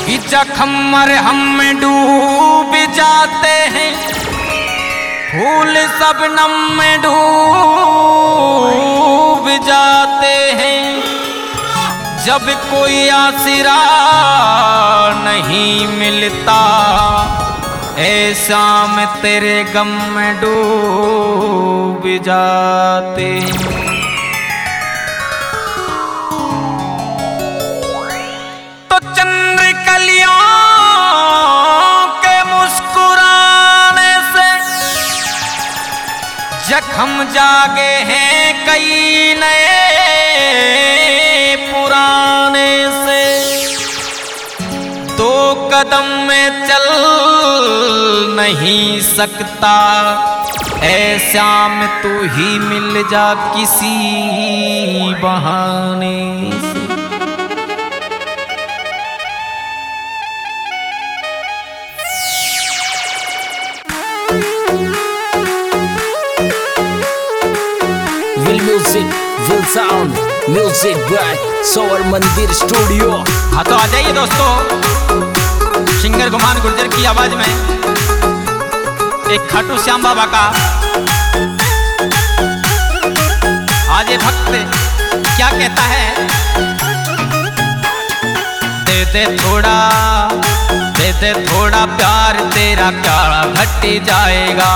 कि जख्म मरहम में डूब जाते हैं, फूल शबनम में डूब जाते हैं। जब कोई आसिरा नहीं मिलता, ऐसा में तेरे गम में डूब जाते हैं। तो चंद्रकलियों के मुस्कुराने से जख्म जागे हैं कई नए पुराने से। दो कदम में चल नहीं सकता, ऐसा में तू ही मिल जा किसी बहाने से। Will Music, Will Sound, Music by सोवर मंदिर स्टूडियो। हाँ तो आ जाइए दोस्तों, सिंगर गुमान गुर्जर की आवाज में एक खाटू श्याम बाबा का आज ये भक्त क्या कहता है। दे दे थोड़ा प्यार, तेरा क्या घट जाएगा।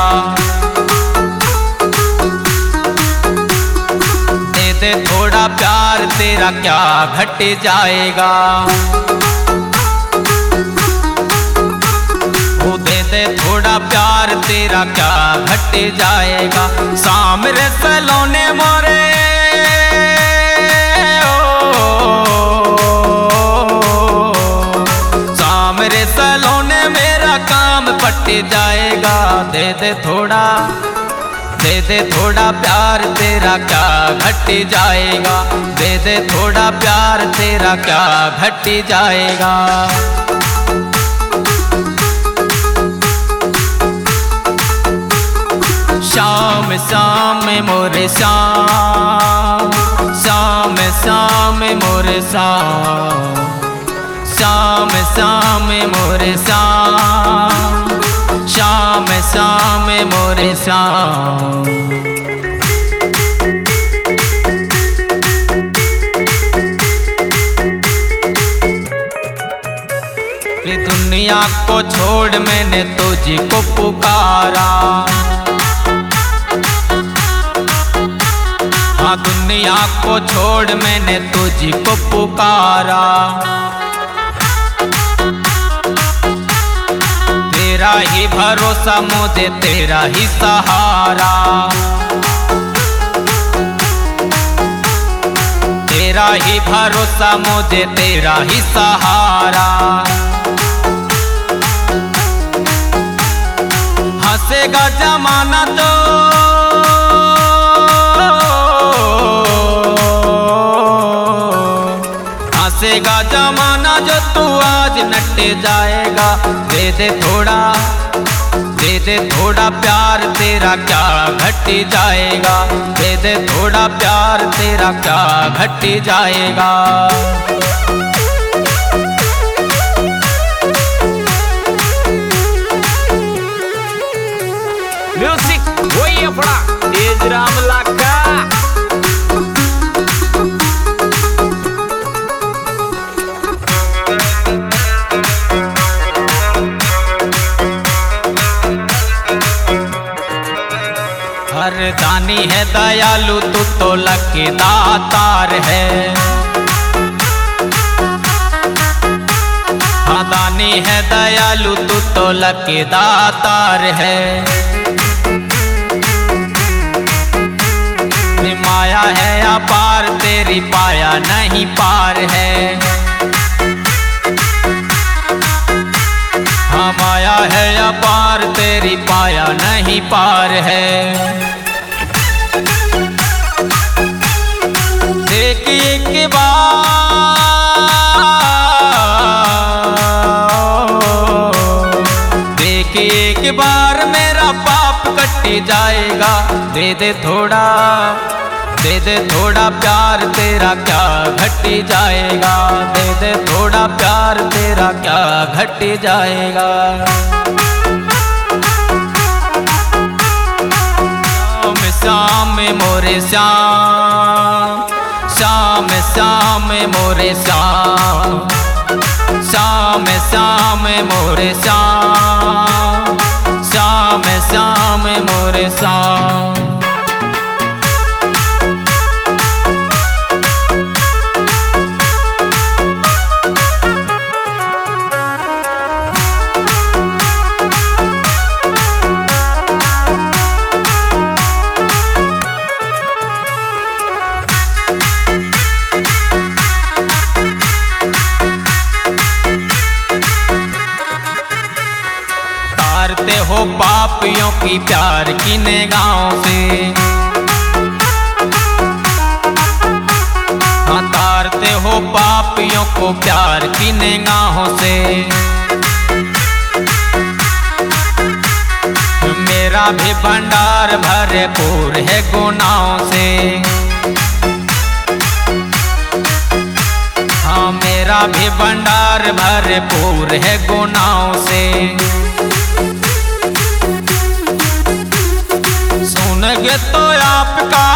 दे दे थोड़ा प्यार, तेरा क्या घट जाएगा। थोड़ा प्यार, तेरा क्या घट जाएगा। सामरे सलोने मोरे सामरे सलोने मेरा काम पट जाएगा। दे दे थोड़ा प्यार, तेरा क्या घट जाएगा। दे दे थोड़ा प्यार, तेरा क्या घट जाएगा। शाम शाम मोरे शाम, शाम शाम मोरे शाम, शाम शाम मोरे शाम, शाम शाम मोरे शाम। ये दुनिया को छोड़ मैंने तुझको पुकारा। हाँ दुनिया को छोड़ मैंने तुझको पुकारा। तेरा ही भरोसा मुझे, तेरा ही सहारा। तेरा ही भरोसा मुझे, तेरा ही सहारा। हंसेगा जमाना तो हंसेगा जमाना जो तू आज नट जाएगा। दे दे थोड़ा प्यार, तेरा क्या घट जाएगा। दे दे थोड़ा प्यार, तेरा क्या घट जाएगा। म्यूजिक वही अपना तेज राम लाका। हर दानी है दयालु, तू तो लकी दातार है। हाँ दानी है दयालु, तू तो लकी दातार है। माया है अपार, तेरी पाया नहीं पार है। हाँ माया है अपार, तेरी पाया नहीं पार है। देखिए के एक बार मेरा पाप कट जाएगा। दे दे दे दे थोड़ा प्यार तेरा क्या घटी जाएगा, दे दे थोड़ा प्यार तेरा क्या घटी जाएगा। श्याम मोरे श्याम, श्याम श्याम मोरे श्याम, श्याम श्याम मोरे श्याम, श्याम श्याम मोरे श्याम। तारते हो पापियों की प्यार की निगाहों से, हाँ तारते हो पापियों को प्यार की निगाहों से। मेरा भी भंडार भरपूर है गुनाहों से, हाँ मेरा भी भंडार भरपूर है गुनाहों से। सुनोगे तो आपका,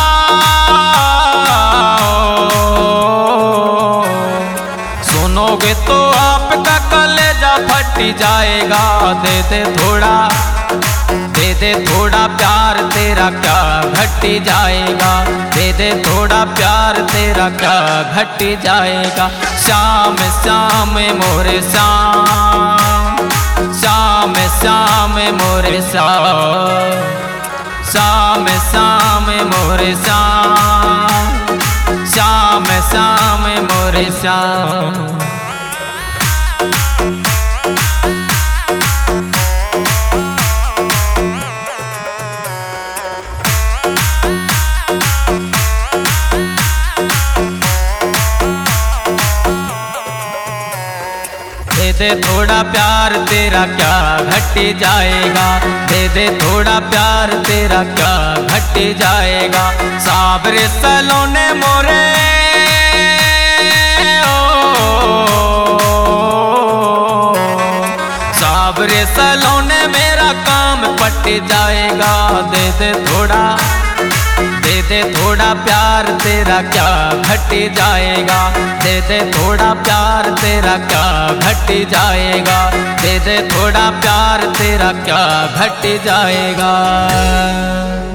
सुनोगे तो आपका कलेजा फट जाएगा। दे दे थोड़ा, दे दे थोड़ा प्यार तेरा क्या घटी जाएगा, दे दे थोड़ा प्यार तेरा क्या घटी जाएगा। श्याम श्याम मोरे श्याम, श्याम श्याम मोरे श्याम, श्याम श्याम मोरे श्याम, श्याम श्याम मोरे श्याम। दे दे थोड़ा प्यार तेरा क्या घटी जाएगा, दे दे थोड़ा प्यार तेरा क्या घटी जाएगा। साबरे सलोने मोरे साबरे सलोने मेरा काम पट जाएगा। दे दे थोड़ा, दे दे थोड़ा प्यार तेरा क्या घटी जाएगा, दे दे थोड़ा प्यार तेरा क्या घटी जाएगा, दे दे थोड़ा प्यार तेरा क्या घटी जाएगा।